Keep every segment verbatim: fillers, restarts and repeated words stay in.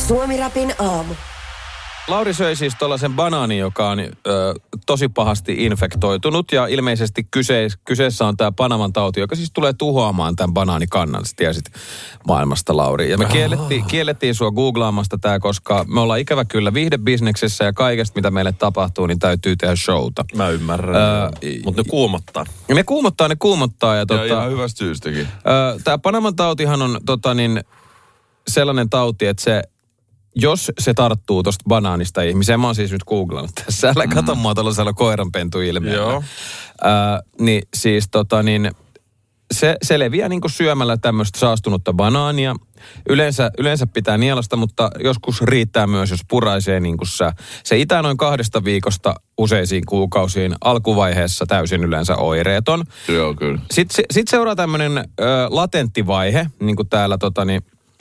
Suomi-rapin aamu. Lauri söi siis tuollaisen banaanin, joka on ö, tosi pahasti infektoitunut ja ilmeisesti kyse, kyseessä on tämä Panaman tauti, joka siis tulee tuhoamaan tämän banaanikannan, sä tiesit maailmasta, Lauri. Ja me kiellettiin, kiellettiin sua googlaamasta tämä, koska me ollaan ikävä kyllä viihdebisneksessä ja kaikesta, mitä meille tapahtuu, niin täytyy tehdä showta. Mä ymmärrän, öö, mutta ne kuumottaa. Ne kuumottaa, ne kuumottaa. Ja, ja tota, ihan hyvästä syystäkin. Tämä Panaman tautihan on tota, niin, sellainen tauti, että se jos se tarttuu tuosta banaanista ihmiseen, mä oon siis nyt googlannut tässä, älä kato mm. mua tuollaisella koiranpentu-ilmeellä. Joo. Äh, niin siis tota niin, se, se leviää niinku syömällä tämmöistä saastunutta banaania. Yleensä, yleensä pitää nielasta, mutta joskus riittää myös, jos puraisee niin kuin sä. Se itää noin kahdesta viikosta useisiin kuukausiin, alkuvaiheessa täysin yleensä oireeton. Joo, kyllä. Sitten sit seuraa tämmöinen ö, latenttivaihe, niin kuin täällä tota niin,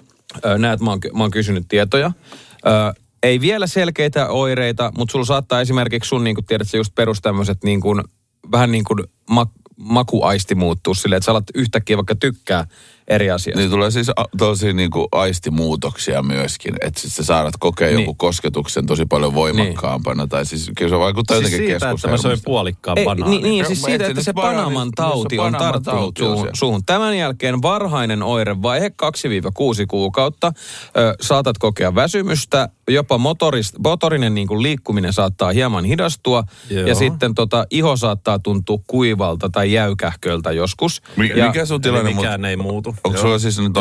näet, mä oon, mä oon kysynyt tietoja. Ö, ei vielä selkeitä oireita, mutta sulla saattaa esimerkiksi sun, niin kuin tiedät sä, just perus tämmöiset niin kuin, vähän niin kuin mak, makuaisti muuttuu silleen, että sä alat yhtäkkiä vaikka tykkää eri asioista. Niin tulee siis tosi niin kuin aistimuutoksia myöskin, että sitten sä saadat kokea niin. joku kosketuksen tosi paljon voimakkaampana, niin. tai siis kyllä se vaikuttaa siis jotenkin keskushermosta. Siis siitä, että mä söin puolikkaan banaanin. Niin, niin siis siitä, että se Panaman tauti on tarttunut suuhun, suuhun. Tämän jälkeen varhainen oirevaihe, kaksi kuusi kuukautta, ö, saatat kokea väsymystä, jopa motorist, motorinen niin kuin liikkuminen saattaa hieman hidastua, Joo. ja sitten tota, iho saattaa tuntua kuivalta tai jäykähköltä joskus. Mikä, ja, mikä sun tilanne? Mikään mut, ei muutu. Onko sulla siis nyt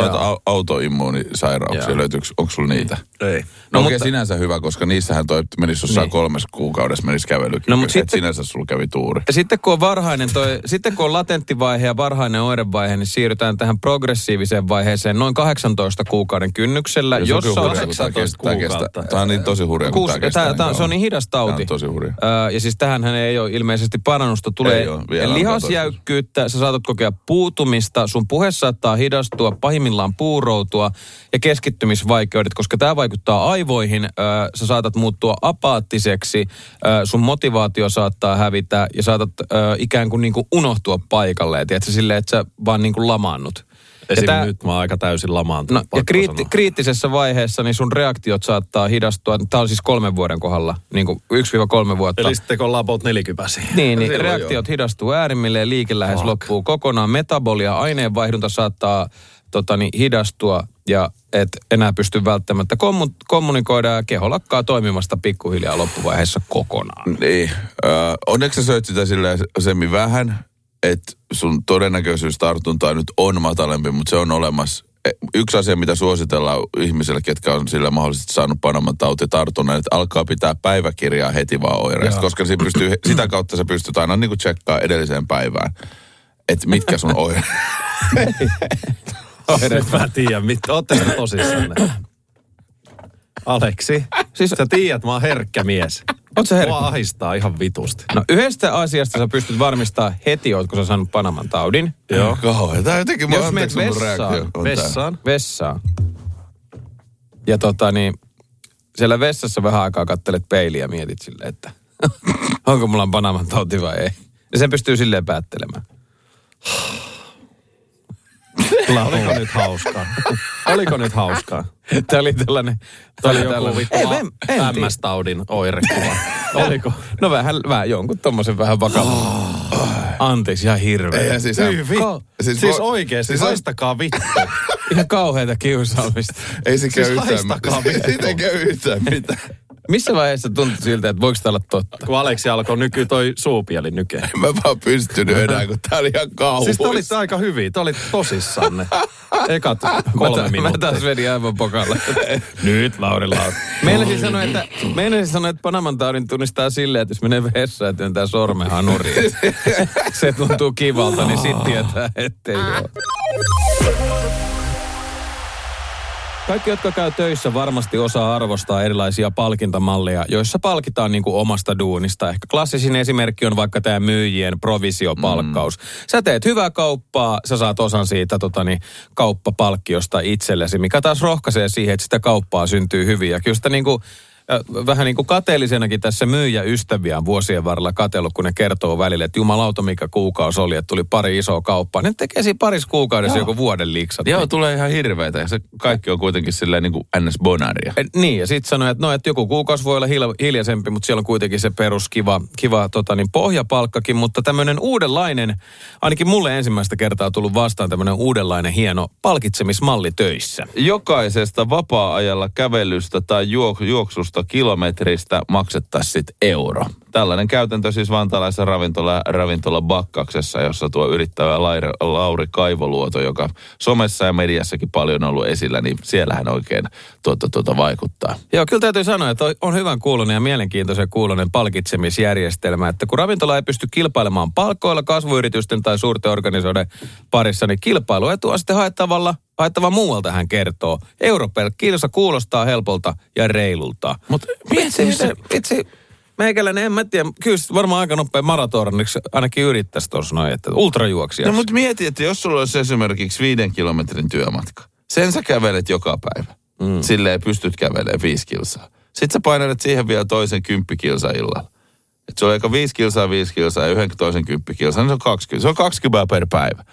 autoimmuunisairauksia? Löytyykö, onko sulla niitä? Ei. No, no okei, mutta, sinänsä hyvä, koska niissähän toi menisi jossain niin. kolmessa kuukaudessa menisi kävelykyky. No, mutta sitten, sinänsä sulla kävi tuuri. Sitten kun on varhainen toi, sitten kun on latenttivaihe ja varhainen oirevaihe, niin siirrytään tähän progressiiviseen vaiheeseen noin kahdeksantoista kuukauden kynnyksellä. Ja jossa on kahdeksantoista kuukautta. Tämä on niin tosi hurja, kun tämä kestää. Tämä, se on niin hidas tauti. Tämä on tosi hurja. Öö, ja siis tähänhän ei ole ilmeisesti parannusta. Tulee lihasjäykkyyttä, sä saatat kokea puutumista, sun puhe saattaa hidastua, pahimmillaan puuroutua ja keskittymisvaikeudet, koska tämä vaikuttaa aivoihin. Öö, sä saatat muuttua apaattiseksi, öö, sun motivaatio saattaa hävitä ja saatat öö, ikään kuin, niin kuin unohtua paikalleen. Tiedätkö silleen, että sä vaan niin kuin lamaannut. Esim. Tää, nyt mä oon aika täysin lamaantunut. No, ja kriitti, kriittisessä vaiheessa niin sun reaktiot saattaa hidastua. Tämä on siis kolmen vuoden kohdalla, niin kuin yksi kolme vuotta. Eli sitten kun ollaan about nelikypäisiä. Niin, niin reaktiot joo. hidastuu äärimmilleen, liikelähes Fuck. loppuu kokonaan. Metabolia, aineenvaihdunta saattaa totani, hidastua ja et enää pysty välttämättä kommu- kommunikoida ja keho lakkaa toimimasta pikkuhiljaa loppuvaiheessa kokonaan. Niin, äh, onneksi sä söit sitä silleen semmin vähän, että sun todennäköisyys tartuntaa nyt on matalempi, mutta se on olemassa. Yksi asia, mitä suositellaan ihmisille, ketkä on sillä mahdollisesti saanut Panaman tauti tartunnan, että alkaa pitää päiväkirjaa heti vaan oireista, koska siinä pystyy, sitä kautta sä pystyt aina niin kuin tsekkaa edelliseen päivään, että mitkä sun oireet. Oireet mä tiedän, mit, ootte sä tosissanne? Aleksi, siis sä tiedät, mä oon herkkä mies. Oot sä herkkä? Mua ahistaa ihan vitusti. No yhdestä asiasta sä pystyt varmistamaan heti, ootko sä saanut Panaman taudin. Joo. Kauhean. Tää jotenkin mä anteeksi mun reaktio. Vessaan. Vessaan. Ja tota niin, siellä vessassa vähän aikaa kattelet peiliä ja mietit silleen, että onko mulla Panaman tauti vai ei. Ja sen pystyy silleen päättelemään. Oliko nyt hauskaa? Oliko nyt hauskaa? Tämä oli tällainen... Tämä oli joku vittu M S-taudin oirekuva. Oliko? No vähän, vähän jonkun tommosen vähän vakavan. Anteeksi, ihan hirveä. Siis, Ka- siis, siis oikeesti, siis haistakaa vittu. Ihan kauheita kiusaamista. Ei se käy siis yhtään mitään. Siitä ei käy yhtään mitään. Missä vaiheessa tuntui siltä, että voiko tämä olla totta? Kun Aleksi alkoi nyky toi suupieli nyke. Mä vaan pystynyt enää, kun tää oli ihan kauhuis. Siis te olitte aika hyviä, te olitte tosissanne. Ekat kolme mä, minuuttia. Mä taas vedin aivan pokalla. Nyt Lauri Lauri. Meinasin sanoa, että, meinasin sanoa, että Panaman taudin tunnistaa silleen, että jos menee vessaan ja työntää sormen hanuriin. Se tuntuu kivalta, niin sit tietää, ettei ole. Kaikki, jotka käy töissä, varmasti osaa arvostaa erilaisia palkintamalleja, joissa palkitaan niin kuin omasta duunista. Ehkä klassisin esimerkki on vaikka tämä myyjien provisiopalkkaus. Mm. Sä teet hyvää kauppaa, sä saat osan siitä totani, kauppapalkkiosta itsellesi, mikä taas rohkaisee siihen, että sitä kauppaa syntyy hyvin. Ja kyllä sitä niin kuin vähän niin kuin kateellisenakin tässä myyjäystäviä on vuosien varrella katsellut, kun ne kertoo välillä, että jumalauta mikä kuukausi oli, että tuli pari isoa kauppaa. Ne tekee siinä parissa kuukaudessa joku vuoden liiksat. Joo, niin. Tulee ihan hirveitä ja se kaikki on kuitenkin silleen niin kuin N S-bonaria. E, niin, ja sitten sanoi, että no, että joku kuukausi voi olla hil- hiljaisempi, mutta siellä on kuitenkin se perus kiva, kiva tota, niin pohjapalkkakin, mutta tämmöinen uudenlainen, ainakin mulle ensimmäistä kertaa tullut vastaan tämmöinen uudenlainen hieno palkitsemismalli töissä. Jokaisesta vapaa-ajalla kävelystä tai juok- juoksusta kilometristä maksettaisiin sitten euro. Tällainen käytäntö siis vantaalaisessa ravintola, ravintola Bakkaksessa, jossa tuo yrittävä Lauri, Lauri Kaivoluoto, joka somessa ja mediassakin paljon on ollut esillä, niin siellähän oikein tuota, tuota vaikuttaa. Joo, kyllä täytyy sanoa, että on hyvän kuulonen ja mielenkiintoisen kuulonen palkitsemisjärjestelmä, että kun ravintola ei pysty kilpailemaan palkoilla kasvuyritysten tai suurten organisoiden parissa, niin kilpailuetu on sitten haettavalla haettava muualta, hän kertoo. Euro per kilsa kuulostaa helpolta ja reilulta. Mutta vitsi, vitsi. Meikäläinen, en mä tiedä, kyllä varmaan aika nopea maratoniksi ainakin yrittäisi tuossa noin, että ultrajuoksijaksi. No mutta mieti, että jos sulla olisi esimerkiksi viiden kilometrin työmatka, sen sä kävelet joka päivä. Mm. Silleen pystyt kävelemään viisi kilsaa. Sitten sä painat siihen vielä toisen kymppikilsa illalla. Että se on aika viisi kilsaa, viisi kilsaa ja yhden toisen kymppikilsa, niin se on kaksikymmentä. Se on kaksikymmentä per päivä.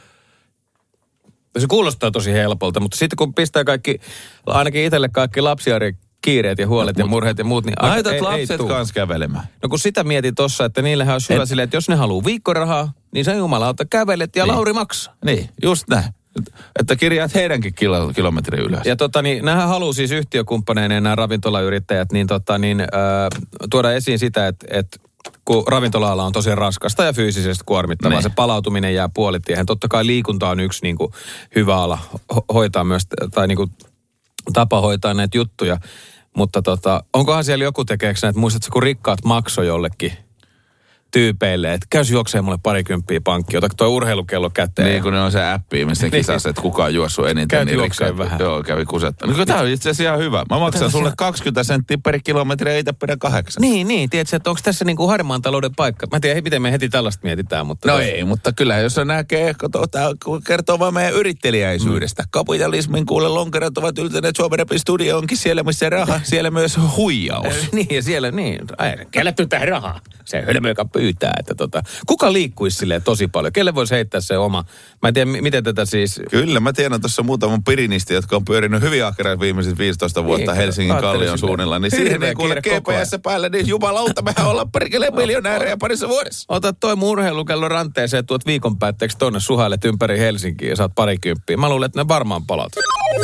Se kuulostaa tosi helpolta, mutta sitten kun pistää kaikki, ainakin itselle kaikki lapsiari kiireet ja huolet ja murheet ja muut, niin laitat ei, lapset ei kanssa kävelemään. No kun sitä mietin tossa, että niillähän olisi hyvä silleen, että jos ne haluaa viikkorahaa, niin sä jumalauta kävelet ja niin. Lauri maksaa. Niin, just näin. Että kirjaat heidänkin kilo, kilometri ylös. Ja tota niin, nämähän haluaa siis yhtiökumppaneineen nämä ravintolayrittäjät, niin tota niin, äh, tuoda esiin sitä, että, että kun ravintola-ala on tosi raskasta ja fyysisesti kuormittavaa, niin. Se palautuminen jää puolitiehen. Totta kai liikunta on yksi niin kuin, hyvä ala ho- hoitaa myös, tai niin kuin, tapa hoitaa näitä juttuja. Mutta tota, onkohan siellä joku tekeekö näitä, muistatko kun rikkaat maksoi jollekin tyypeille, että käys juoksee mulle parikymppiä pankkiin, ota toi urheilukello käteen. Niin, kun ne on se appi, missä ne kisas, että kuka on juossut eniten. Käyt niin juokseen vähän. Joo, kävi kusettaan. No, tämä on itse asiassa ihan hyvä. Mä maksan sulle kaksikymmentä senttiä per kilometri ja itse pidä kahdeksan. Niin, niin. Tiedätkö, että onko tässä niinku harmaan talouden paikka? Mä tiedän, miten me heti tällaista mietitään, mutta... No tos... ei, mutta kyllä jos se näkee, tämä kertoo vaan meidän yritteliäisyydestä. Mm. Kapitalismin kuule lonkerot ovat yltäneet Suomen Rapin studio onkin siellä, missä raha, siellä myös huijaus. Niin, ja siellä, niin. Kelle pyytää rahaa? Se hölmö, joka pyytää, että tota... Kuka liikkuisi silleen tosi paljon? Kelle voisi heittää se oma? Mä en tiedä, miten tätä siis... Kyllä, mä tiedän tuossa muutaman pirinisti, jotka on pyörinyt hyvin ahkeraan viimeiset viisitoista vuotta niin, Helsingin Kallion suunnilla. Niin siihen ei kuule G P S päälle, niin jumalauta, mehän ollaan perkeleen miljonäärejä parissa vuodessa. Ota toi mun urheilukello ranteeseen, tuot viikon päätteeksi tonne suhailet ympäri Helsinkiä ja saat parikymppiä. Mä luulen, että ne varmaan palat.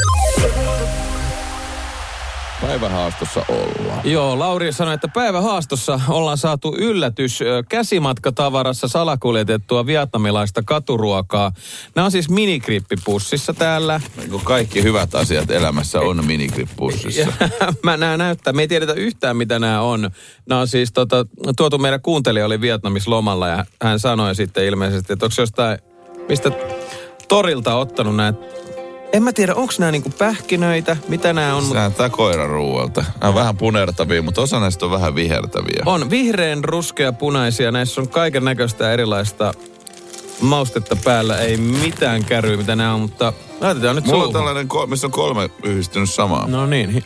Päivähaastossa ollaan. Joo, Lauri sanoi, että päivähaastossa ollaan saatu yllätys käsimatkatavarassa salakuljetettua vietnamilaista katuruokaa. Nämä on siis minigrippipussissa täällä. Niin kaikki hyvät asiat elämässä on minigrippipussissa. Mä nämä näyttää. Me ei tiedetä yhtään, mitä nämä on. Nämä on siis tota, tuotu meidän kuuntelija oli Vietnamissa lomalla ja hän sanoi sitten ilmeisesti, että onko jostain, mistä torilta ottanut näitä. En mä tiedä, onko nämä niinku pähkinöitä, mitä nämä on. Sehän tää koiraruualta. Nämä on vähän punertavia, mutta osa näistä on vähän vihertäviä. On vihreän, ruskea, punaisia. Näissä on kaiken näköistä erilaista maustetta päällä. Ei mitään käryä, mitä nämä on, mutta laitetaan nyt Mulla suuhun. on tällainen, missä on kolme yhdistynyt samaan. No niin.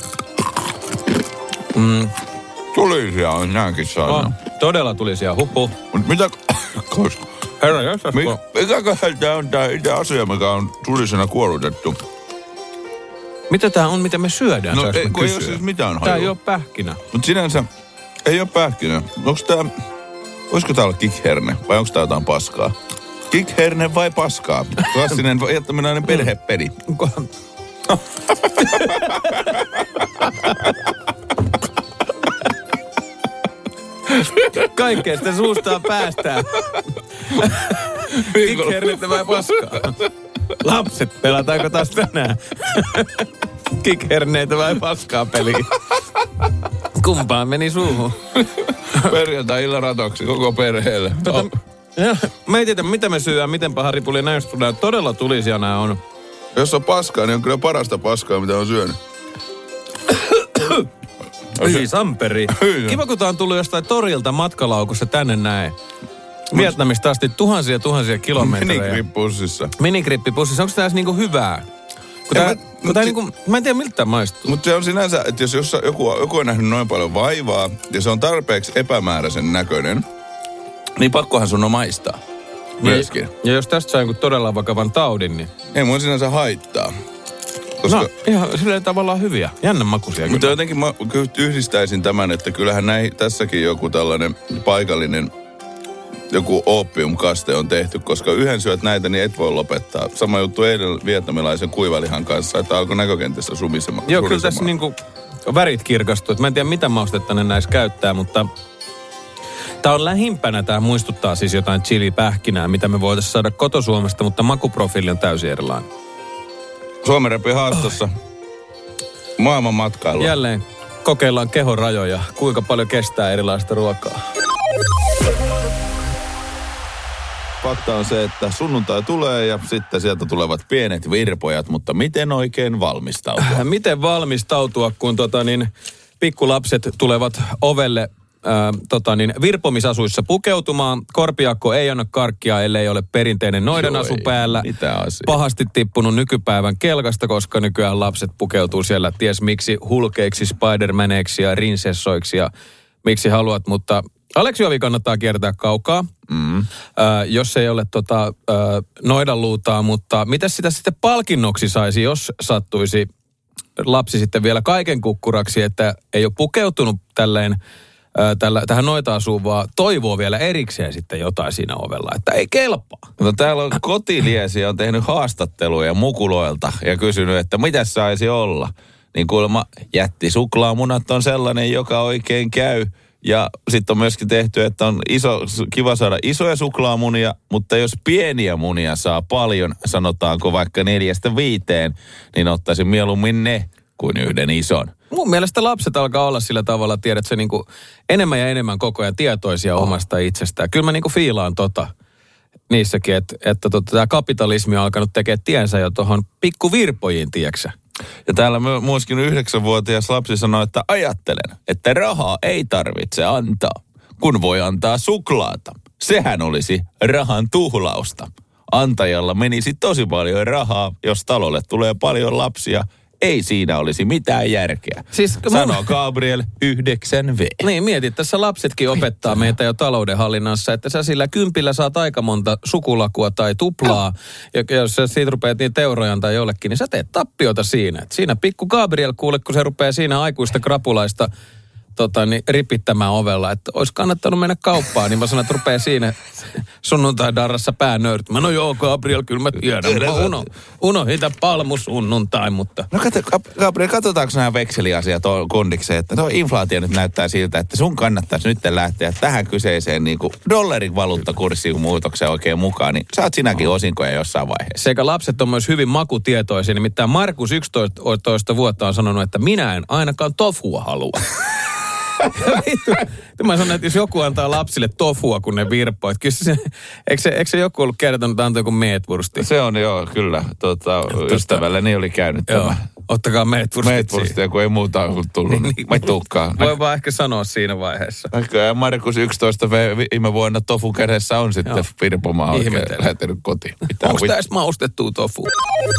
Mm. Tulisia on näinkin saanut. Oh, todella tulisia, hupu. Mut mitä... Herra, jossain. Mikäköhän tää on tää itse asia, mikä on tulisena kuorutettu? Mitä tää on, mitä me syödään? No ei, kun ei ole siis mitään hajua. Tää ei ole pähkinä. Mut sinänsä ei ole pähkinä. Onks tää... Voisiko tää olla kikherne vai onks tää jotain paskaa? Kikherne vai paskaa? Klassinen vietnamilainen perhepeli. Kaikkea sitä suustaan päästään. Kikhernettä vai paskaa? Lapset, pelataanko taas tänään? Kikherneitä vai paskaa peliä? Kumpaan meni suuhun? Perjantai-illan ratoksi koko perheelle. Tota, oh. Mä ei tiedä, mitä me syödään, miten paha ripuli näistä tulee. Todella tulisia nämä on. Jos on paskaa, niin on kyllä parasta paskaa, mitä on syönyt. Hyi Samperi. Kiva, kun tää on tullut jostain torilta matkalaukussa tänne näin. Vietnamista asti tuhansia tuhansia kilometrejä. Minigrippipussissa. Minigrippipussissa. Onko tässä niinku hyvää? Kun tää, mä, kun tää si- niinku, mä en tiedä miltä tämä maistuu. Mutta se on sinänsä, että jos jossa, joku, joku on nähnyt noin paljon vaivaa ja se on tarpeeksi epämääräisen näköinen, niin pakkohan sun on maistaa. Myöskin. Ja, ja jos tästä saa jonkun todella vakavan taudin, niin... Ei mun sinänsä haittaa. Koska... No, ihan silleen tavallaan hyviä. Jännän makuisia. Mutta jotenkin mä yhdistäisin tämän, että kyllähän näin, tässäkin joku tällainen paikallinen, joku oopiumkaste on tehty, koska yhden syöt näitä, niin et voi lopettaa. Sama juttu eilen vietnamilaisen kuivalihan kanssa, että alkoi näkökentässä sumisemaan. Joo, kyllä tässä niinku värit kirkastuu. Mä en tiedä, mitä maustetta ne näissä käyttää, mutta... Tää on lähimpänä, tää muistuttaa siis jotain chili-pähkinää, mitä me voitaisiin saada kotosuomesta, mutta makuprofiili on täysin erilainen. Suomen Repi haastossa. Oh. Maailman matkailua. Jälleen kokeillaan kehon rajoja, kuinka paljon kestää erilaista ruokaa. Fakta on se, että sunnuntai tulee ja sitten sieltä tulevat pienet virpojat, mutta miten oikein valmistautua? Äh, miten valmistautua, kun tota niin, pikkulapset tulevat ovelle Äh, tota niin, virpomisasuissa pukeutumaan. Korpiakko ei anna karkkia, ellei ole perinteinen noidenasu Joo, päällä. Pahasti tippunut nykypäivän kelkasta, koska nykyään lapset pukeutuu siellä ties miksi hulkeiksi, Spider-Maneiksi ja rinsessoiksi ja miksi haluat, mutta Aleksi-ovi kannattaa kiertää kaukaa, mm. äh, jos ei ole tota, äh, noidanluutaa, mutta mitä sitä sitten palkinnoksi saisi, jos sattuisi lapsi sitten vielä kaiken kukkuraksi, että ei ole pukeutunut tälleen Tällä, tähän noita asuu, vaan toivoo vielä erikseen sitten jotain siinä ovella, että ei kelpaa. No täällä on kotiliesi on tehnyt haastatteluja mukuloilta ja kysynyt, että mitä saisi olla. Niin kuulemma jättisuklaamunat on sellainen, joka oikein käy. Ja sitten on myöskin tehty, että on iso, kiva saada isoja suklaamunia, mutta jos pieniä munia saa paljon, sanotaanko vaikka neljästä viiteen, niin ottaisin mieluummin ne kuin yhden ison. Mun mielestä lapset alkaa olla sillä tavalla, tiedät se niinku enemmän ja enemmän koko ajan tietoisia oh. omasta itsestään. Kyllä mä niinku fiilaan tota niissäkin, että, että tota, tämä kapitalismi on alkanut tekemään tiensä jo tuohon pikkuvirpojiin, tieksä. Ja täällä myöskin yhdeksänvuotias lapsi sanoi, että ajattelen, että rahaa ei tarvitse antaa, kun voi antaa suklaata. Sehän olisi rahan tuhlausta. Antajalla menisi tosi paljon rahaa, jos talolle tulee paljon lapsia. Ei siinä olisi mitään järkeä. Siis, sanoo mun... Gabriel yhdeksän V. Niin, mietit, tässä lapsetkin opettaa meitä jo taloudenhallinnassa, että sä sillä kympillä saat aika monta sukulakua tai tuplaa. Ja jos sä siitä rupeat niin teurojan tai jollekin, niin sä teet tappiota siinä. Et siinä pikku Gabriel kuule, kun se rupeaa siinä aikuista krapulaista tota, niin, ripittämään ovella, että olisi kannattanut mennä kauppaan, niin mä sanon, että rupeaa siinä sunnuntai-darrassa pää nöyrtymään. No joo, Gabriel, kyllä mä tiedän. Mä uno, unohita palmu sunnuntai, mutta... No kato, Gabriel, katsotaanko nämä vekseliasiat kondikseen, että tuo inflaatio nyt näyttää siltä, että sun kannattaisi nyt lähteä tähän kyseiseen niin kuin dollarin valuuttakurssiin muutokseen oikein mukaan, niin saat sinäkin osinkoja jossain vaiheessa. Sekä lapset on myös hyvin makutietoisia, nimittäin Markus yksitoista vuotta on sanonut, että minä en ainakaan tofua halua. Mä sanon, että jos joku antaa lapsille tofua, kun ne virppoo, että kyllä se, eikö se, eikö se joku ollut kertonut, että antoi joku meetwursti? Se on joo, kyllä. Tuota, ystävälleni oli käynyt joo, tämä. Ottakaa meetwurstit. Meetwurstia, kun ei muuta ole tullut. Niin, niin, Maituukkaan. Voi vaan ehkä sanoa siinä vaiheessa. Ehkä Markus yksitoista viime vuonna tofu kädessä on sitten virpomaan oikein lähtenyt kotiin. Onko tässä maustettua tofua?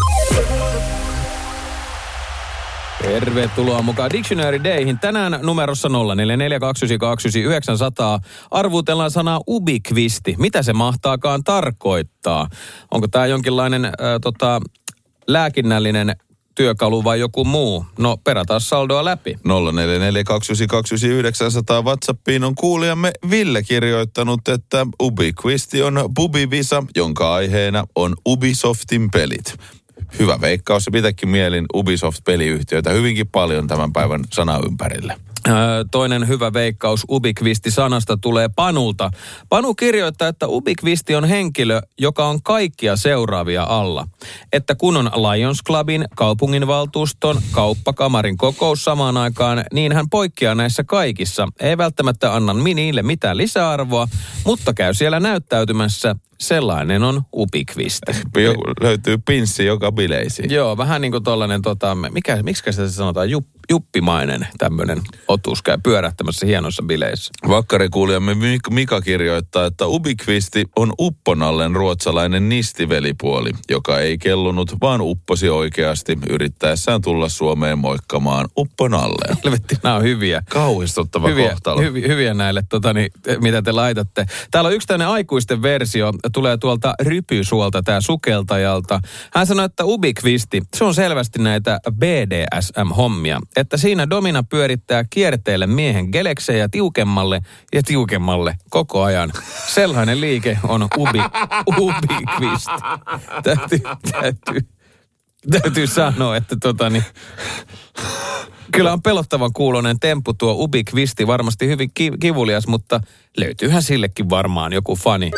Tervetuloa mukaan Dictionary Dayhin. Tänään numerossa nolla neljä neljä kaksi yhdeksän kaksi yhdeksän yhdeksän nolla nolla arvuutellaan sanaa ubikvisti. Mitä se mahtaakaan tarkoittaa? Onko tämä jonkinlainen äh, tota, lääkinnällinen työkalu vai joku muu? No, perataan saldoa läpi. nolla neljä neljä kaksi yhdeksän kaksi yhdeksän yhdeksän nolla nolla WhatsAppiin on kuulijamme Ville kirjoittanut, että ubikvisti on bubivisa, jonka aiheena on Ubisoftin pelit. Hyvä veikkaus, se pitääkin mielin Ubisoft-peliyhtiöitä hyvinkin paljon tämän päivän sanan ympärille. Öö, toinen hyvä veikkaus ubikvisti-sanasta tulee Panulta. Panu kirjoittaa, että ubikvisti on henkilö, joka on kaikkia seuraavia alla. Että kun on Lions Clubin, kaupunginvaltuuston, kauppakamarin kokous samaan aikaan, niin hän poikkeaa näissä kaikissa. Ei välttämättä anna niille mitään lisäarvoa, mutta käy siellä näyttäytymässä. Sellainen on ubikvisti. Löytyy pinssi joka bileisiin. Joo, vähän niin kuin tollainen, tota, mikä, miksi sitä sanotaan, Jup, juppimainen tämmöinen otus käy pyörähtämässä hienoissa bileissä. Vakkarikuulijamme Mika kirjoittaa, että Ubikvisti on Upponallen ruotsalainen nistivelipuoli, joka ei kellunut, vaan upposi oikeasti yrittäessään tulla Suomeen moikkamaan Upponalleen. Helvetti, nämä on hyviä. Kauhistuttava hyviä, kohtalo. Hyviä, hyviä näille, totani, mitä te laitatte. Täällä on yksi tämmöinen aikuisten versio, tulee tuolta Rypysuolta, tää sukeltajalta. Hän sanoi, että Ubikvisti, se on selvästi näitä B D S M-hommia. Että siinä Domina pyörittää kierteille miehen geleksejä tiukemmalle ja tiukemmalle koko ajan. Sellainen liike on ubi, Ubikvisti. Täytyy, täytyy, täytyy sanoa, että tota niin, kyllä on pelottavan kuuloinen temppu tuo Ubikvisti, varmasti hyvin kivulias, mutta löytyyhän sillekin varmaan joku fani.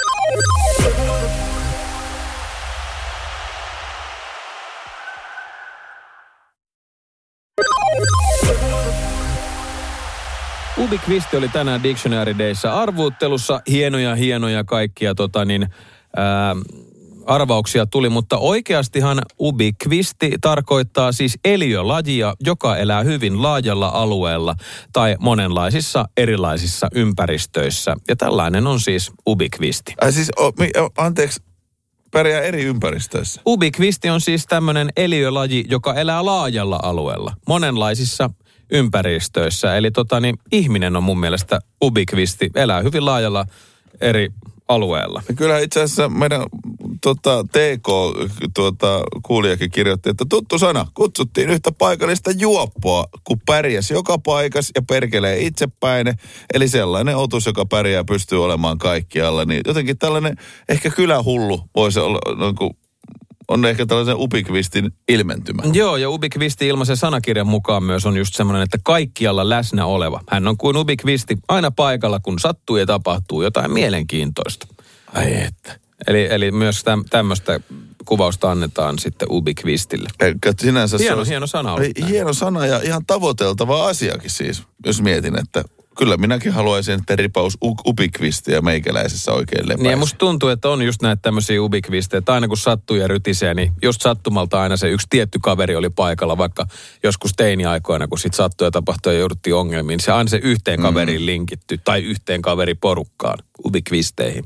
Ubikvisti oli tänään Dictionary Dayssä arvuuttelussa. Hienoja, hienoja kaikkia tota niin, ää, arvauksia tuli, mutta oikeastihan Ubikvisti tarkoittaa siis eliölajia, joka elää hyvin laajalla alueella tai monenlaisissa erilaisissa ympäristöissä. Ja tällainen on siis Ubikvisti. Ai siis, o, mi, o, anteeksi, pärjää eri ympäristöissä. Ubikvisti on siis tämmöinen eliölaji, joka elää laajalla alueella, monenlaisissa ympäristöissä. Eli tota, niin, ihminen on mun mielestä Ubikvisti, elää hyvin laajalla eri alueella. Kyllä itse asiassa meidän tota, T K tuota, kuulijakin kirjoitti, että tuttu sana, kutsuttiin yhtä paikallista juoppoa, kun pärjäs joka paikas ja perkelee itsepäinen. Eli sellainen otus, joka pärjää pystyy olemaan kaikkialla. Niin jotenkin tällainen ehkä kylähullu voisi olla, no, kun on ehkä tällaisen Ubikvistin ilmentymä. Joo, ja Ubikvisti ilmaisen sanakirjan mukaan myös on just semmoinen, että kaikkialla läsnä oleva. Hän on kuin Ubikvisti aina paikalla, kun sattuu ja tapahtuu jotain mielenkiintoista. Ai että. Eli, eli myös täm, tämmöistä kuvausta annetaan sitten Ubikvistille. Sinänsä hieno, on, hieno sana. Hieno sana ja ihan tavoiteltava asiakin siis, jos mietin, että kyllä minäkin haluaisin, että ripaus Ubikvistiä meikäläisessä oikein lepäisi. Niin ja musta tuntuu, että on just näitä tämmöisiä Ubikvistejä, että aina kun sattuu ja rytisee, niin just sattumalta aina se yksi tietty kaveri oli paikalla, vaikka joskus teini-aikoina, kun sit sattui ja tapahtui ja jouduttiin ongelmiin, niin se aina se yhteen kaveriin mm. linkitty tai yhteen kaveriporukkaan Ubikvisteihin.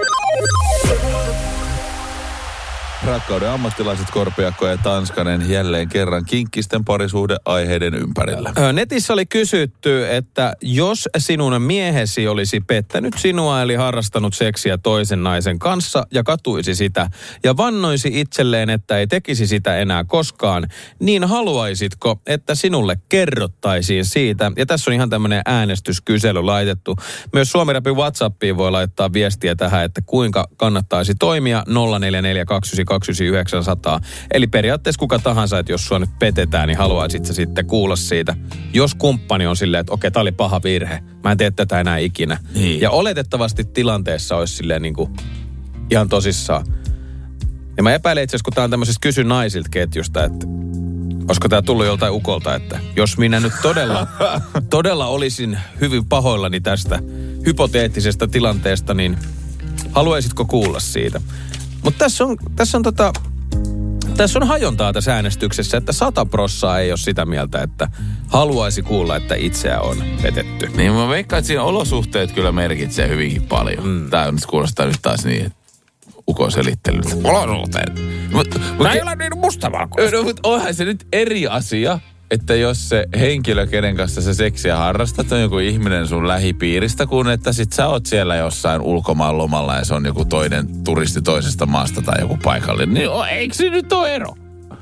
Rakkauden ammattilaiset Korpiakko ja Tanskanen jälleen kerran kinkkisten parisuhdeaiheiden ympärillä. Netissä oli kysytty, että jos sinun miehesi olisi pettänyt sinua eli harrastanut seksiä toisen naisen kanssa ja katuisi sitä ja vannoisi itselleen, että ei tekisi sitä enää koskaan, niin haluaisitko, että sinulle kerrottaisiin siitä? Ja tässä on ihan tämmöinen äänestyskysely laitettu. Myös Suomi Rapin WhatsAppiin voi laittaa viestiä tähän, että kuinka kannattaisi toimia nolla neljä neljä kaksi kaksi yhdeksän nolla nolla. Eli periaatteessa kuka tahansa, että jos sua nyt petetään, niin haluaisit sä sitten kuulla siitä. Jos kumppani on silleen, että okei, tää oli paha virhe. Mä en tee tätä enää ikinä. Niin. Ja oletettavasti tilanteessa olisi silleen niin kuin ihan tosissaan. Ja mä epäilen itse asiassa, kun tää on tämmöisestä kysy naisilta ketjusta, että olisiko tää tullut joltain ukolta, että jos minä nyt todella, todella olisin hyvin pahoillani tästä hypoteettisesta tilanteesta, niin haluaisitko kuulla siitä? Mutta tässä on, tässä on tota, tässä on hajontaa tässä äänestyksessä, että sata prossaa ei ole sitä mieltä, että haluaisi kuulla, että itseä on petetty. Niin mä veikkaan, että siinä olosuhteet kyllä merkitsee hyvinkin paljon. Mm. Tää on nyt kuulostaa nyt taas niin, että ukon selittelyltä. Olosuhteet. Mä ei ole niin mustavalkoista. No, mutta onhan se nyt eri asia, että jos se henkilö, kenen kanssa sä seksiä harrastat, on joku ihminen sun lähipiiristä, kun että sit sä oot siellä jossain ulkomaan lomalla ja se on joku toinen turisti toisesta maasta tai joku paikallinen, niin eikö se nyt ole ero?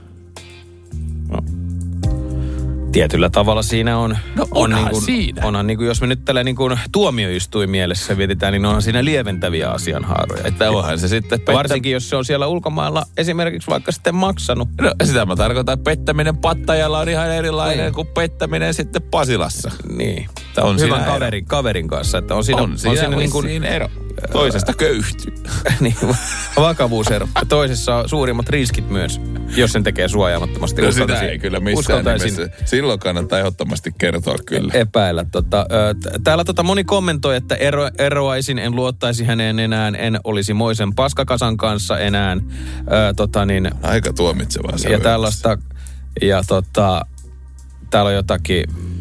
No. Tietyllä tavalla siinä on. No on onhan niin kuin, siinä. Onhan niin kuin, jos me nyt tällä niin kuin tuomioistuin mielessä vietitään, niin onhan siinä lieventäviä asianhaaroja. Että onhan se sitten. Pettä... Varsinkin jos se on siellä ulkomailla esimerkiksi vaikka sitten maksanut. No sitä mä tarkoitan, että pettäminen Pattajalla on ihan erilainen niin kuin pettäminen sitten Pasilassa. Niin. Tämä on hyvän kaverin, kaverin kanssa. Että on siinä, on siinä, on siinä, niin kuin, siinä ero. Toisesta köyhtyy. Niin, vakavuusero. Toisessa on suurimmat riskit myös, jos sen tekee suojaamattomasti. No sitä ei kyllä missään nimessä. Silloin kannattaa ehdottomasti kertoa kyllä. Epäillä. Tota, täällä tota moni kommentoi, että ero, eroaisin, en luottaisi häneen enää, en olisi moisen paskakasan kanssa enää. Ö, tota niin, aika tuomitsevaa se. Ja tällaista, ja tota, täällä on jotakin...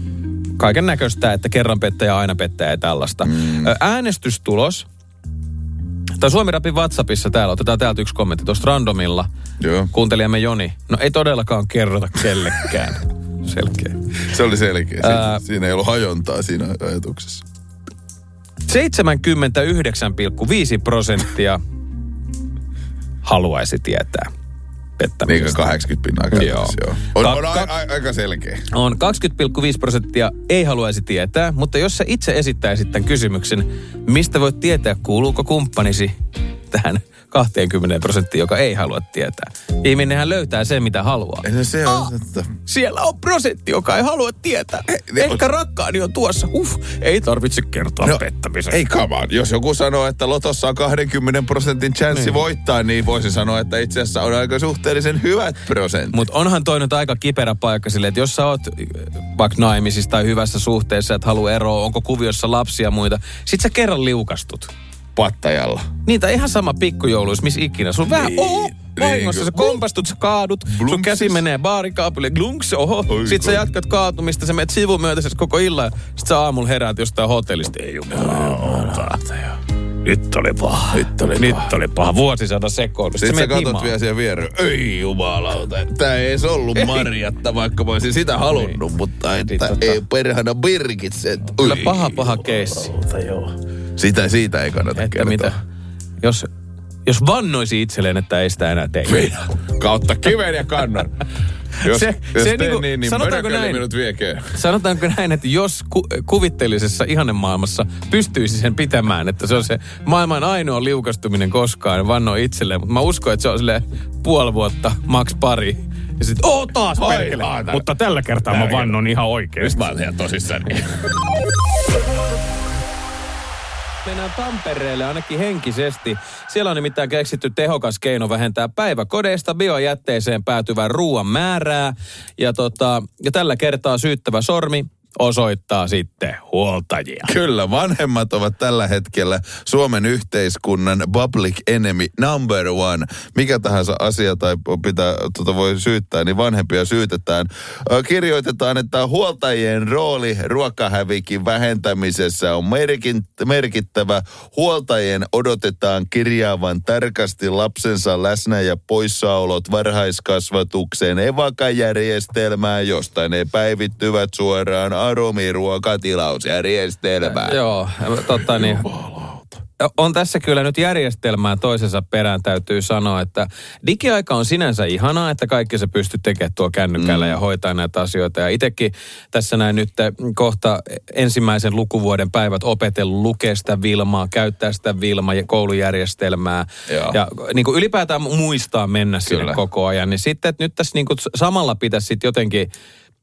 kaiken näköistä, että kerran pettäjä, aina pettäjä ja tällaista. Mm. Äänestystulos. Tai Suomi Rapin WhatsAppissa täällä, otetaan täältä yksi kommentti tuosta randomilla. Joo. Kuuntelijamme Joni. No ei todellakaan kerrota kellekään. Selkeä. Se oli selkeä. Ää... Siinä ei ollut hajontaa siinä ajatuksessa. seitsemänkymmentäyhdeksän pilkku viisi prosenttia haluaisi tietää pettämisestä. Niin kuin kahdeksankymmentä pinnaa joo. joo. On, ka- on a- a- aika selkeä. On kaksikymmentä pilkku viisi prosenttia ei haluaisi tietää, mutta jos sä itse esittäisit tämän kysymyksen, mistä voit tietää, kuuluuko kumppanisi tähän kaksikymmentä prosenttia, joka ei halua tietää. Ihminenhän löytää sen, mitä haluaa. No se on, ah, että... Siellä on prosentti, joka ei halua tietää. Ei, Ehkä on... rakkaani on tuossa. Uff, ei tarvitse kertoa no, pettämisestä. Ei come on. Jos joku sanoo, että lotossa on kaksikymmentä prosentin chanssi niin. voittaa, niin voisi sanoa, että itse asiassa on aika suhteellisen hyvät prosentit. Mutta onhan toi nyt aika kiperä paikka silleen, että jos sä oot vaikka naimisissa tai hyvässä suhteessa, että halua eroa, onko kuviossa lapsia ja muita, sit sä kerran liukastut. Pattajalla. Niin, tai ihan sama pikkujouluissa, missä ikinä. Sun vähän, niin, oho, vahingossa sä kompastut, sä kaadut, Blunksis. Sun käsi menee baarikaapille, glunks, oho. Oi, sit sä jatkat kaatumista, sä menet sivumyötäisesti koko illan, sit sä aamulla heräät jostain hotellista. Ei jumala. Nyt oli paha. Nyt oli paha. Nyt oli paha. Vuosisada sekoilu. Sitten sä katot himaan. Vielä siihen viereen. Ei jumalauta. Tää ei edes ollut marjatta, vaikka mä olisin sitä halunnut, mutta että tota... ei perhana Birgitset. Kyllä paha paha keissi. Sitä siitä ei kannata että kertoa. Mitä? Jos, jos vannoisi itselleen, että ei sitä enää tee. Kautta kiven ja kannan. Jos, se, jos se niinku, niin, niin sanotaanko näin, minut viekö. Sanotaanko näin, että jos ku, kuvitteellisessa ihannemaailmassa pystyisi sen pitämään, että se on se maailman ainoa liukastuminen koskaan, vannoo itselleen. Mutta mä uskon, että se on silleen puoli vuotta, maks pari. Ja sit, oo taas perkele. Mutta tällä kertaa tällä mä vannon ihan oikein. Nyt mä oon ihan tosissaan. Mennään Tampereelle ainakin henkisesti. Siellä on nimittäin keksitty tehokas keino vähentää päiväkodeista biojätteeseen päätyvän ruoan määrää. Ja, tota, ja tällä kertaa syyttävä sormi osoittaa sitten huoltajia. Kyllä, vanhemmat ovat tällä hetkellä Suomen yhteiskunnan public enemy number one. Mikä tahansa asia tai pitää, tota voi syyttää, niin vanhempia syytetään. Kirjoitetaan, että huoltajien rooli ruokahävikin vähentämisessä on merkin, merkittävä. Huoltajien odotetaan kirjaavan tarkasti lapsensa läsnä- ja poissaolot varhaiskasvatukseen evakajärjestelmään, josta ne päivittyvät suoraan aromiruokatilausjärjestelmää. Joo, totta niin. On tässä kyllä nyt järjestelmää toisensa perään, täytyy sanoa, että digiaika on sinänsä ihanaa, että kaikki se pystyy tekemään tuo kännykällä mm. ja hoitaa näitä asioita. Ja itsekin tässä näin nyt kohta ensimmäisen lukuvuoden päivät opetellut lukea sitä Vilmaa, käyttää sitä Vilma- ja koulujärjestelmää. Joo. Ja niin kuin ylipäätään muistaa mennä kyllä sinne koko ajan. Niin sitten, että nyt tässä niin kuin samalla pitäisi sitten jotenkin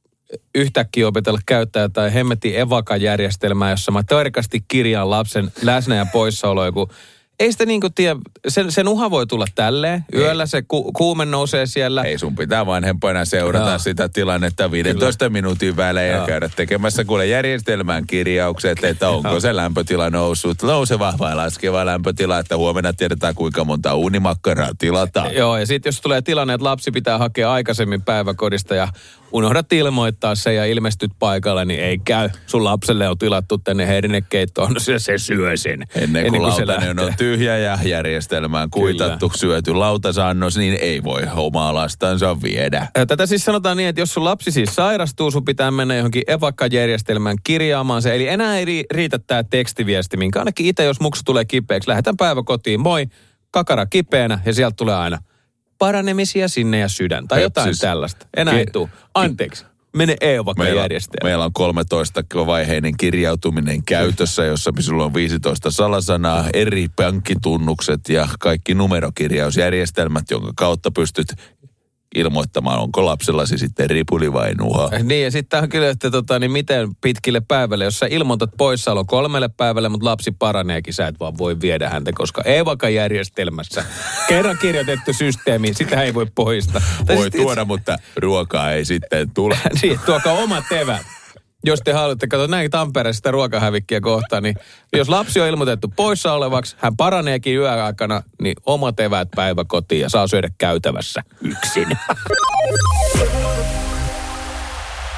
yhtäkkiä opetella käyttää jotain hemmetin evakajärjestelmää, jossa mä tarkasti kirjaan lapsen läsnä- ja poissaoloja, kun ei sitä niin kuin tiedä, sen, sen uha voi tulla tälleen, yöllä ei. Se ku, kuume nousee siellä. Ei, sun pitää vanhempana seurata no. sitä tilannetta viidentoista Kyllä. minuutin välein ja no. käydä tekemässä kuule järjestelmään kirjaukset, että onko no. se lämpötila noussut, nouseva vai laskeva lämpötila, että huomenna tiedetään kuinka monta uunimakkaraa tilataan. Joo, ja sitten jos tulee tilanne, että lapsi pitää hakea aikaisemmin päiväkodista ja unohdat ilmoittaa se ja ilmestyt paikalle, niin ei käy. Sun lapselle on tilattu tänne hernekeittoon, no se, se syö sen. Ennen kuin, kuin lautanen on tyhjä ja järjestelmään kuitattu, Kyllä. syöty lautasannos, niin ei voi omaa lastansa viedä. Tätä siis sanotaan niin, että jos sun lapsi siis sairastuu, sun pitää mennä johonkin evakkajärjestelmään kirjaamaan se. Eli enää ei riitä tää tekstiviesti, minkä ainakin itse, jos muksu tulee kipeäksi, lähdetään päiväkotiin, moi, kakara kipeänä, ja sieltä tulee aina paranemisia sinne ja sydän. Tai jotain siis, tällaista. Enää ki- ei tule. Anteeksi. Mene e-vakajärjestelmään. Meillä on kolmetoista-vaiheinen kirjautuminen käytössä, jossa sinulla on viisitoista salasanaa, eri pankkitunnukset ja kaikki numerokirjausjärjestelmät, jonka kautta pystyt ilmoittamaan, onko lapsellasi sitten ripuli vai nuha. Niin, ja sitten on kyllä, että tota, niin miten pitkille päivälle, jos sä ilmoitat poissaolo kolmelle päivälle, mutta lapsi paraneekin, sä et vaan voi viedä häntä, koska e-vakajärjestelmässä kerran kirjoitettu systeemi, sitä ei voi poistaa. Voi tuoda, it... mutta ruokaa ei sitten tule. Niin, tuokaa omat evät. Jos te haluatte, katsotaan näin Tampereessa sitä ruokahävikkiä kohtaan, niin jos lapsi on ilmoitettu poissa olevaksi, hän paraneekin yöaikana, niin omat eväät päiväkotiin ja saa syödä käytävässä yksin.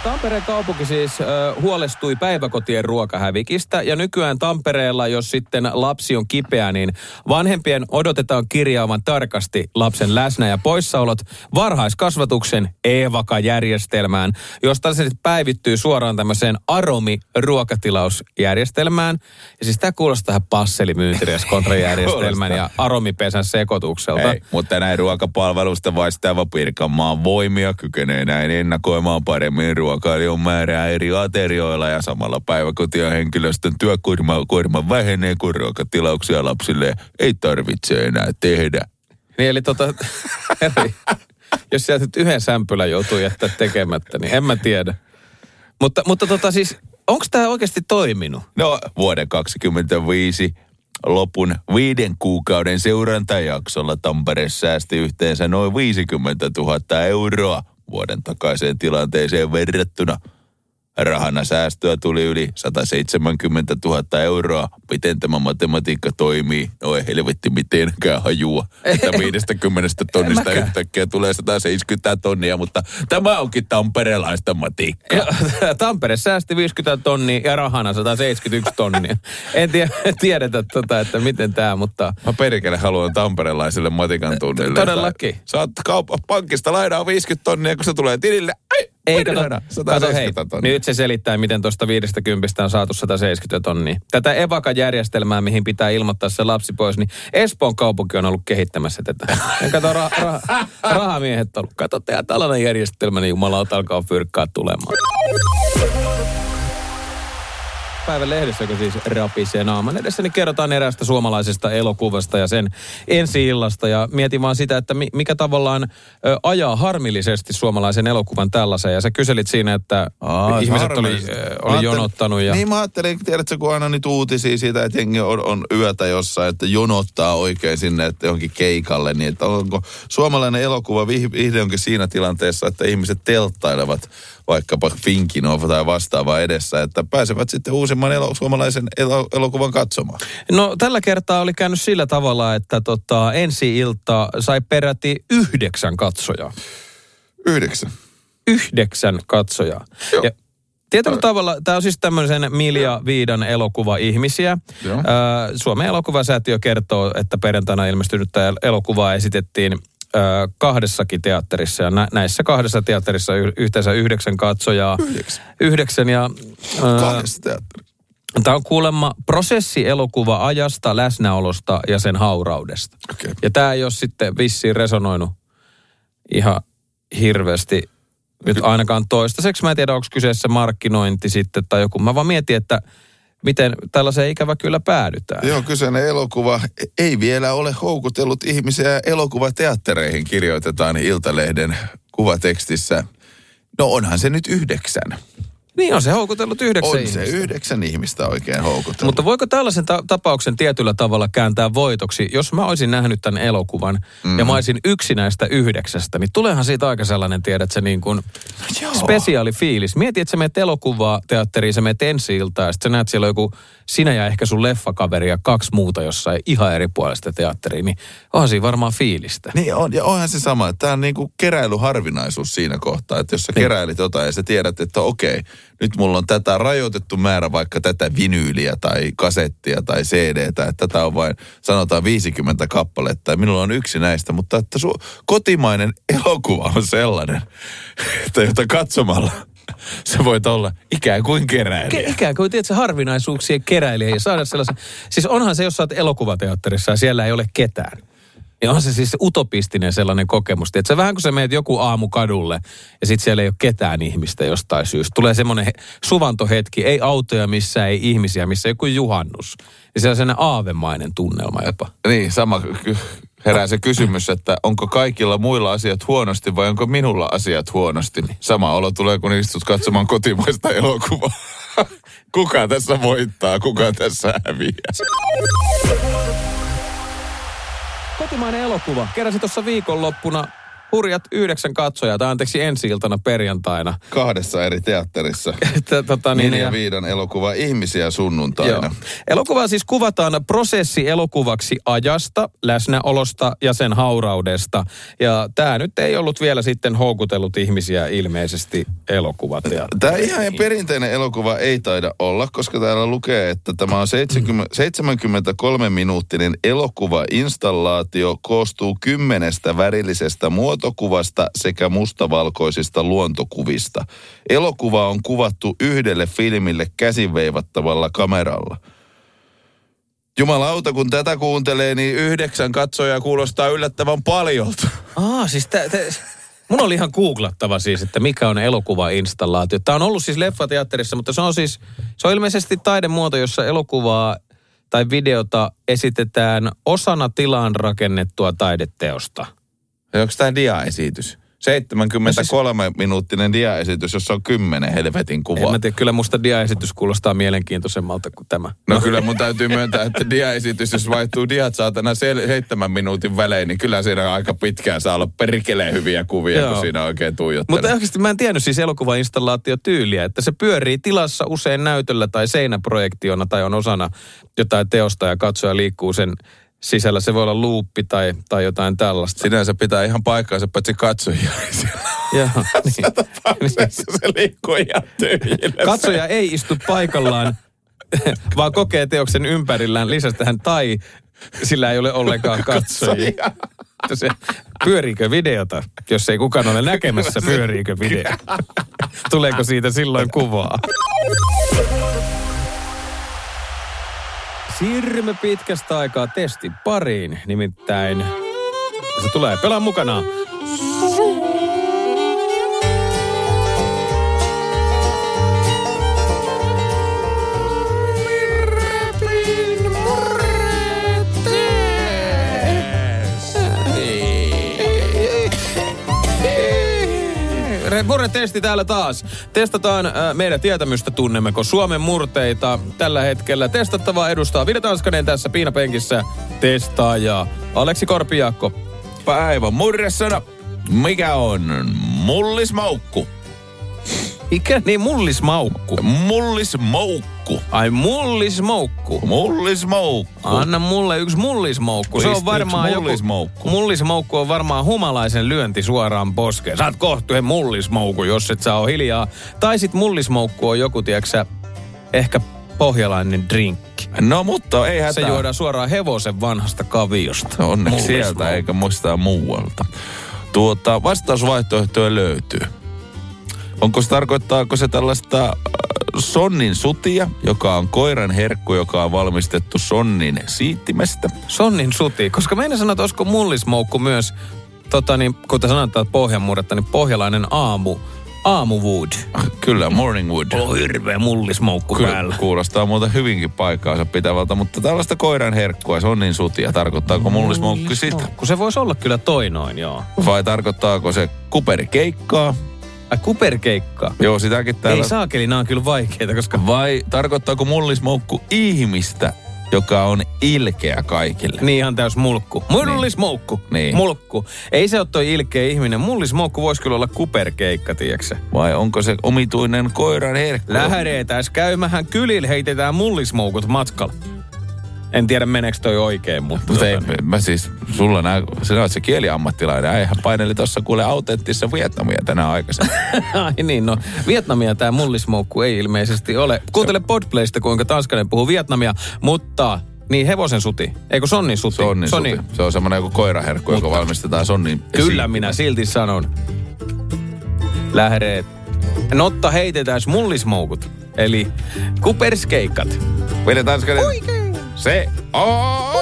Tampereen kaupunki siis äh, huolestui päiväkotien ruokahävikistä ja nykyään Tampereella, jos sitten lapsi on kipeä, niin vanhempien odotetaan kirjaavan tarkasti lapsen läsnä- ja poissaolot varhaiskasvatuksen E-vaka-järjestelmään, josta se päivittyy suoraan tämmöiseen Aromi-ruokatilausjärjestelmään. Ja siis tämä kuulostaa ihan passelimyyntiriäs kontrajärjestelmän ja Aromipesän sekoitukselta. Ei, mutta näin ruokapalvelusta vastaava Pirkanmaan voimia kykenee näin ennakoimaan paremmin ruokailijan määrää eri aterioilla ja samalla päiväkotien henkilöstön työkuorma vähenee, kun ruokatilauksia lapsille ei tarvitse enää tehdä. Niin eli tota, eri, jos sieltä nyt yhden sämpylän joutuu jättää tekemättä, niin en mä tiedä. Mutta, mutta tota siis, onko tämä oikeasti toiminut? No, vuoden kaksikymmentäviisi lopun viiden kuukauden seurantajaksolla Tampere säästi yhteensä noin viisikymmentätuhatta euroa vuoden takaiseen tilanteeseen verrattuna. Rahana säästöä tuli yli sata seitsemänkymmentätuhatta euroa. Miten tämä matematiikka toimii? No ei helvetti mitenkään hajua. Että viidestäkymmenestä tonnista yhtäkkiä tulee sata seitsemänkymmentä tonnia, mutta tämä onkin tamperelaista matikkaa. Tampere säästi viisikymmentä tonnia ja rahana sata seitsemänkymmentäyksi tonnia. En tiedä, tiedetä tota, että miten tämä, mutta... Mä perkele haluan tamperelaiselle matikan tunnille. Todellakin. Saat kaupan pankista lainaa viisikymmentä tonnia, kun se tulee tilille. Ai! Ei, kato, kato hei, nyt se selittää, miten tuosta viidestäkymmenestä on saatu sata seitsemänkymmentä tonnia. Tätä evaka-järjestelmää, mihin pitää ilmoittaa se lapsi pois, niin Espoon kaupunki on ollut kehittämässä tätä. Ja kato, ra, ra, rahamiehet on ollut. Kato, tehdään tällainen järjestelmä, niin jumalauta alkaa fyrkkaa tulemaan. Päivän lehdessä, joka siis rapisee naaman edessä, niin kerrotaan eräästä suomalaisesta elokuvasta ja sen ensi-illasta. Ja mietin vaan sitä, että mikä tavallaan ö, ajaa harmillisesti suomalaisen elokuvan tällaiseen. Ja sä kyselit siinä, että Aa, ihmiset oli, ö, oli jonottanut. Ja... Niin mä ajattelin, tiedätkö, kun aina niitä uutisia siitä, että jengi on, on yötä jossain, että jonottaa oikein sinne, että johonkin keikalle. Niin että onko suomalainen elokuva vihdoinkin siinä tilanteessa, että ihmiset telttailevat vaikkapa Finkinova tai vastaavaa edessä, että pääsevät sitten uusimman elo, suomalaisen elo, elokuvan katsomaan. No tällä kertaa oli käynyt sillä tavalla, että tota, ensi-ilta sai peräti yhdeksän katsojaa. Yhdeksän? Yhdeksän katsojaa. Joo. Ja tietyllä tavalla, tämä on siis tämmöisen Milja Viidan elokuva-ihmisiä. Joo. Suomen elokuvasäätiö kertoo, että perjantaina ilmestynyttä elokuvaa esitettiin kahdessakin teatterissa ja nä- näissä kahdessa teatterissa y- yhteensä yhdeksän katsojaa. Yhdeksän. Yhdeksän ja... Kahdessa teatterissa. Tämä on kuulemma prosessi-elokuva ajasta, läsnäolosta ja sen hauraudesta. Okay. Ja tämä ei ole sitten vissiin resonoinut ihan hirveästi nyt ainakaan toistaiseksi. Mä en tiedä, onko kyseessä markkinointi sitten tai joku. Mä vaan mietin, että miten tällaiseen ikävä kyllä päädytään. Joo, kyseinen elokuva ei vielä ole houkutellut ihmisiä elokuvateattereihin, kirjoitetaan Iltalehden kuvatekstissä. No onhan se nyt yhdeksän. Niin on se houkutellut yhdeksän on ihmistä. On se yhdeksän ihmistä oikein houkutellut. Mutta voiko tällaisen ta- tapauksen tietyllä tavalla kääntää voitoksi? Jos mä olisin nähnyt tämän elokuvan mm. ja mä olisin yksi näistä yhdeksästä, niin tuleehan siitä aika sellainen, tiedät se niin kuin no spesiaali fiilis. Mieti, että sä menet elokuvaa teatteriin, sä menet ensi-iltaan ja sitten sä näet siellä joku sinä ja ehkä sun leffakaveri ja kaksi muuta jossain ihan eri puolesta teatteriin, niin onhan siinä varmaan fiilistä. Niin on, ja onhan se sama. Tämä on niin kuin keräilyharvinaisuus siinä kohtaa, että jos sä niin. keräilit jotain ja sä tiedät, että okei, nyt mulla on tätä rajoitettu määrä, vaikka tätä vinyyliä tai kasettia tai C D:tä, että tätä on vain, sanotaan viisikymmentä kappaletta ja minulla on yksi näistä, mutta että su- kotimainen elokuva on sellainen, että jota katsomalla sä voit olla ikään kuin keräilijä. Ke- ikään kuin, tiedätkö, harvinaisuuksien keräilijä ja saada sellaisen, siis onhan se, jos sä oot elokuvateatterissa ja siellä ei ole ketään. Ja on se siis utopistinen sellainen kokemus. Tiedätkö, vähän kun sä meet joku aamu kadulle ja sit siellä ei ole ketään ihmistä jostain syystä. Tulee semmoinen he, suvantohetki, ei autoja missään, ei ihmisiä missä, joku juhannus. Ja se on sellainen aavemainen tunnelma jopa. Niin, sama herää se kysymys, että onko kaikilla muilla asiat huonosti vai onko minulla asiat huonosti. Sama olo tulee, kun istut katsomaan kotimaista elokuvaa. Kuka tässä voittaa, kuka tässä häviää? Kotimainen elokuva. Keräsi tuossa viikonloppuna hurjat yhdeksän katsojaa, tai anteeksi ensi-iltana perjantaina. Kahdessa eri teatterissa. tota, niin, Minja Viidan elokuva Ihmisiä sunnuntaina. Joo. Elokuvaa siis kuvataan prosessielokuvaksi ajasta, läsnäolosta ja sen hauraudesta. Ja tämä nyt ei ollut vielä sitten houkutellut ihmisiä ilmeisesti elokuvateatteriin. Tämä ihan perinteinen elokuva ei taida olla, koska täällä lukee, että tämä on seitsemänkymmentäkolme minuuttinen elokuvainstallaatio, koostuu kymmenestä värillisestä muotokuvasta sekä mustavalkoisista luontokuvista. Elokuva on kuvattu yhdelle filmille käsinveivattavalla kameralla. Jumalauta, kun tätä kuuntelee, niin yhdeksän katsojaa kuulostaa yllättävän paljolta. Aa, siis tä, tä, mun oli ihan googlattava siis, että mikä on elokuvainstallaatio. Tämä on ollut siis leffateatterissa, mutta se on siis, se on ilmeisesti taidemuoto, jossa elokuvaa tai videota esitetään osana tilaan rakennettua taideteosta. Onko tämä diaesitys? seitsemänkymmentäkolme minuuttinen diaesitys, jossa on kymmenen helvetin kuvaa. En mä tiedä, kyllä musta diaesitys kuulostaa mielenkiintoisemmalta kuin tämä. No kyllä mun täytyy myöntää, että diaesitys, jos vaihtuu diat saatana seitsemän minuutin välein, niin kyllä siinä aika pitkään saa olla perkeleen hyviä kuvia, Joo. kun siinä oikein tuijottelee. Mutta oikeasti mä en tiennyt siis elokuvainstallaatiotyyliä, että se pyörii tilassa usein näytöllä tai seinäprojektiona tai on osana jotain teosta ja katsoja liikkuu sen sisällä. Se voi olla luuppi tai, tai jotain tällaista. Sinänsä pitää ihan paikkaansa, paitsi katsojia. Joo. Tässä tapauksessa se liikkuu ihan tyhjille. Katsoja ei istu paikallaan, vaan kokee teoksen ympärillään. Lisäksi tähän tai sillä ei ole ollenkaan katsojia. Se, pyöriikö videota? Jos ei kukaan ole näkemässä, pyöriikö video? Tuleeko siitä silloin kuvaa? Siirrymme pitkästä aikaa testin pariin, nimittäin se tulee. Pelaa mukana. Murretesti täällä taas. Testataan äh, meidän tietämystä, tunnemmeko Suomen murteita. Tällä hetkellä testattavaa edustaa Ville Tanskanen tässä piinapenkissä. Testaaja Aleksi Korpijaakko. Päivän murresana. Mikä on mullismoukku? Mikä niin mullismaukku? Mullismoukku. Ai mullismoukku. Mullismoukku. Anna mulle yksi mullismoukku. Se on varmaan mullismoukku. joku... Mullismoukku on varmaan humalaisen lyönti suoraan poskeen. Saat kohtu mullismoukku, jos et saa ole hiljaa. Tai sit mullismoukku on joku, tiiäksä, ehkä pohjalainen drinkki. No mutta ei hätää. Se juodaan suoraan hevosen vanhasta kaviosta. Onneksi sieltä eikä muistaa muualta. Tuota, vastausvaihtoehtoja löytyy. Onko se, tarkoittaako se tällaista äh, sonnin sutia, joka on koiran herkku, joka on valmistettu sonnin siittimestä? Sonnin suti, koska meidän sanoo, että olisiko mullismoukku myös, tota niin, kun te sanotaan pohjanmurretta, niin pohjalainen aamu, aamuwood. Kyllä, morning wood. On hirveä mullismoukku Kyllä, päällä. kuulostaa muuten hyvinkin paikkaansa pitävältä, mutta tällaista koiran herkkua, sonnin sutia, tarkoittaako mullismoukku sitä? Se voisi olla kyllä toi noin, joo. Vai tarkoittaako se kuperikeikkaa? Ai kuperkeikkaa? Joo, sitäkin täällä. Ei saakeli, nämä on kyllä vaikeita, koska... Vai tarkoittaako mullismoukku ihmistä, joka on ilkeä kaikille? Niin ihan täys mulkku. Mullismoukku. Niin. Mulkku. Ei se ole toi ilkeä ihminen. Mullismoukku voisi kyllä olla kuperkeikka, tiiäksä? Vai onko se omituinen koiran herkku? Lähdetään käymähän kylillä, heitetään mullismoukut matkalla. En tiedä, meneekö toi oikein, mutta... Mutta ei, mä siis, sulla nää, sinä olet se kieliammattilainen. Äihän paineli tossa kuule autenttissa Vietnamia tänään aikaisemmin. Ai niin, no Vietnamia tää mullismoukku ei ilmeisesti ole. Kuuntele Podplaysta, kuinka Tanskanen puhuu vietnamia, mutta... Niin, hevosen suti. Eikö sonnin suti? Sonnin Sonni. suti. Se on semmoinen joku koiraherkku, mutta, joka valmistetaan sonnin... Kyllä esiin. Minä silti sanon. Lähdet. Notta heitetään mullismoukut. Eli kuperskeikat. Ville Tanskanen. Oikein. Se on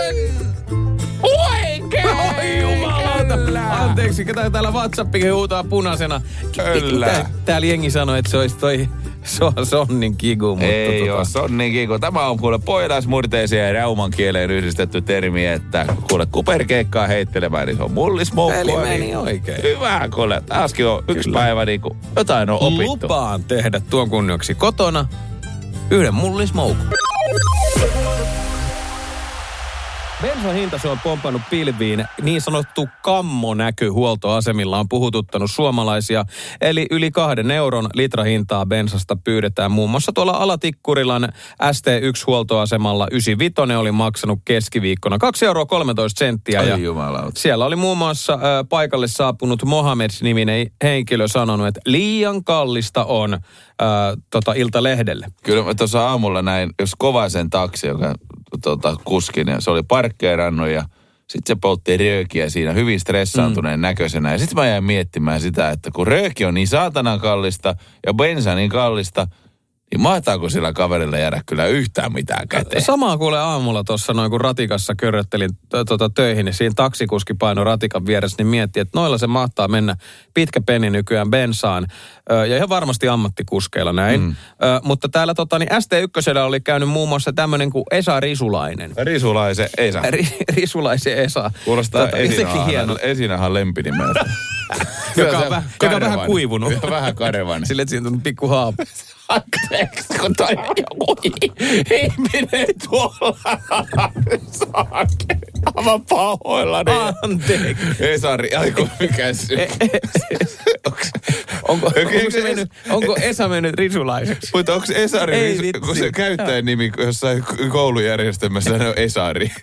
oikein! Oi jumalauta! Anteeksi, ketä täällä WhatsAppikin huutaa punaisena. Kyllä. Täällä jengi sanoi, että se olisi toi so, sonnin kiku. Mutta ei tota... ole sonnin kiku. Tämä on kuule pohjalaismurteeseen ja rauman kieleen yhdistetty termi, että kuule kuperkeikkaa heittelemään, niin se on mullismoukku. Eli meni oikein. Hyvä kuule. Taaskin on yksi Kyllä. päivä niin kuin jotain on opittu. Lupaan tehdä tuon kunniaksi kotona yhden mullismoukun. Bensan hinta se on pompannut pilviin. Niin sanottu kammonäky huoltoasemilla on puhututtanut suomalaisia. Eli yli kahden euron litrahintaa bensasta pyydetään muun muassa tuolla Alatikkurilan S T yksi huoltoasemalla. yhdeksänkymmentäviisi oli maksanut keskiviikkona kaksi euroa kolmetoista senttiä. Ai ja jumalauta. siellä oli muun muassa äh, paikalle saapunut Mohamed-niminen henkilö sanonut, että liian kallista on äh, tota, Iltalehdelle. Kyllä mä tuossa aamulla näin, jos Kovaisen taksi, joka tota, kuski, niin se oli parkkeerannut ja sitten se poltti röökiä siinä hyvin stressaantuneen mm. näköisenä. Ja sitten mä jäin miettimään sitä, että kun rööki on niin saatanan kallista ja bensa niin kallista, niin mahtaako sillä kaverilla jäädä kyllä yhtään mitään käteen? Samaa kuule aamulla tuossa noin, kun ratikassa köröttelin tuota, töihin, niin siinä taksikuski paino ratikan vieressä, niin mietti, että noilla se mahtaa mennä pitkä penni nykyään bensaan. Ö, ja ihan varmasti ammattikuskeilla näin. Mm. Ö, mutta täällä tota, niin S T yksi oli käynyt muun muassa tämmöinen kuin Esa Risulainen. Risulaisen Esa. Ri, Risulaisen Esa. Kuulostaa tota, Esinahan, Esinahan lempinimeltä. joka on, väh, joka on vähän kuivunut. Vähän karevan. Sille, että siinä on pikku haapu. Anteeksi, kun toi joku ihminen tuolla saake. Aivan pahoillani. Anteeksi. Esari, aiku mikä se. Onko, onko, se mennyt, onko Esa mennyt risulaiseksi? Mutta onko Esari, Ei, risu, kun se käyttäjän nimi jossain koulujärjestelmässä on Esari?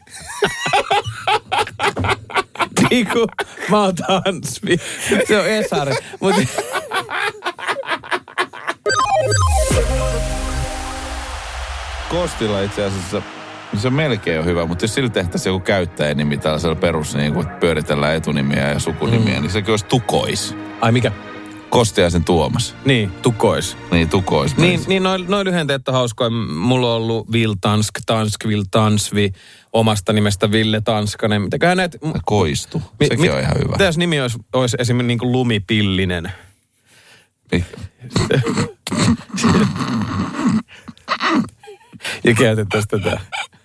Niinku, mä oon Tansvi. Se on Esari. Mut... Kostilla itse asiassa, se on melkein on hyvä, mutta jos sillä tehtäisiin joku käyttäjänimi tällaisella perus, niin kun pyöritellään etunimiä ja sukunimiä, mm. niin sekin olisi Tukois. Ai mikä? Kostiaisen Tuomas. Niin, Tukois. Niin, Tukois. Niin, niin noin noi lyhenteet on hauskoja. Mulla on ollut Viltansk, Tansk, Viltansvi, omasta nimestä Ville Tanskanen. Mitäköhän näet... Koistu. Sekin mi, on ihan hyvä. Mitäs nimi olisi, olisi esimerkiksi niin kuin Lumipillinen? Mikä? Ja käytettäisiin tätä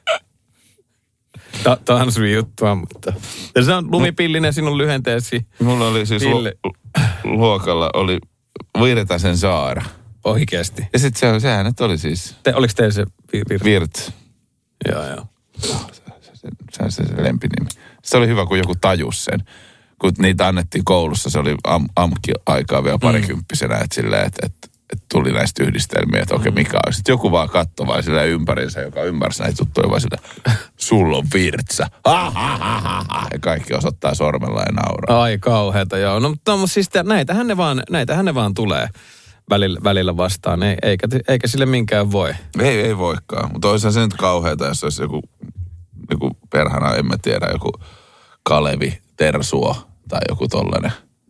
Ta- Tansvi-juttua, mutta... Ja se on Lumipillinen sinun lyhenteesi. Mulla oli siis lu- luokalla oli Virtasen Saara. Oikeasti. Ja sit se, sehän nyt oli siis... Te, oliko teillä se Virt? Virt. Joo, joo. Se on se, se lempinimi. Se oli hyvä, kun joku tajus sen. Kun niitä annettiin koulussa, se oli am, amki-aikaa vielä parikymppisenä, että silleen, että et, et tuli näistä yhdistelmiä, että okei, mikä on. Sitten joku vaan katsoi vaan silleen ympärinsä, joka ymmärsi näitä juttuja, vaan silleen, sulla on virtsä. Ja kaikki osoittaa sormella ja nauraa. Ai kauheata, joo. No mutta no, siis näitähän ne vaan, näitähän ne vaan tulee välillä, välillä vastaan, ei, eikä, eikä sille minkään voi. Ei, ei voikaan, mutta olisihan se nyt kauheata, jos olisi joku, joku perhana, en mä tiedä, joku Kalevi Tersuo tai joku tollainen.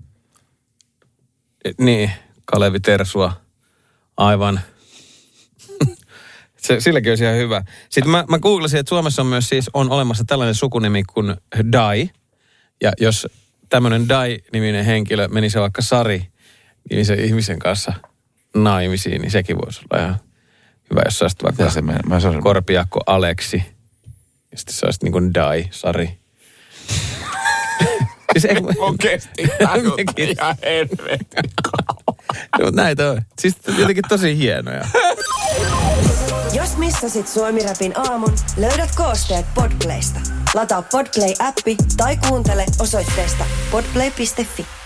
Niin, Kalevi Tersua. Aivan. Se, silläkin olisi ihan hyvä. Sitten mä, mä googlasin, että Suomessa on myös siis on olemassa tällainen sukunimi kuin Dai. Ja jos tämmöinen Dai-niminen henkilö menisi vaikka Sari-nimisen ihmisen kanssa naimisiin, niin sekin voisi olla ihan hyvä, jos sä olisit vaikka se mä sanon... Korpiakko Aleksi. Ja sitten sä olisit niin kuin Dai, Sari. Siis ei... Mun kesti tajuttiin ihan helvetin kauan. Näitä on. Siis jotenkin tosi hienoja. Jos missasit Suomi-rapin aamun, löydät koosteet Podplaysta. Lataa Podplay-appi tai kuuntele osoitteesta podplay piste fi.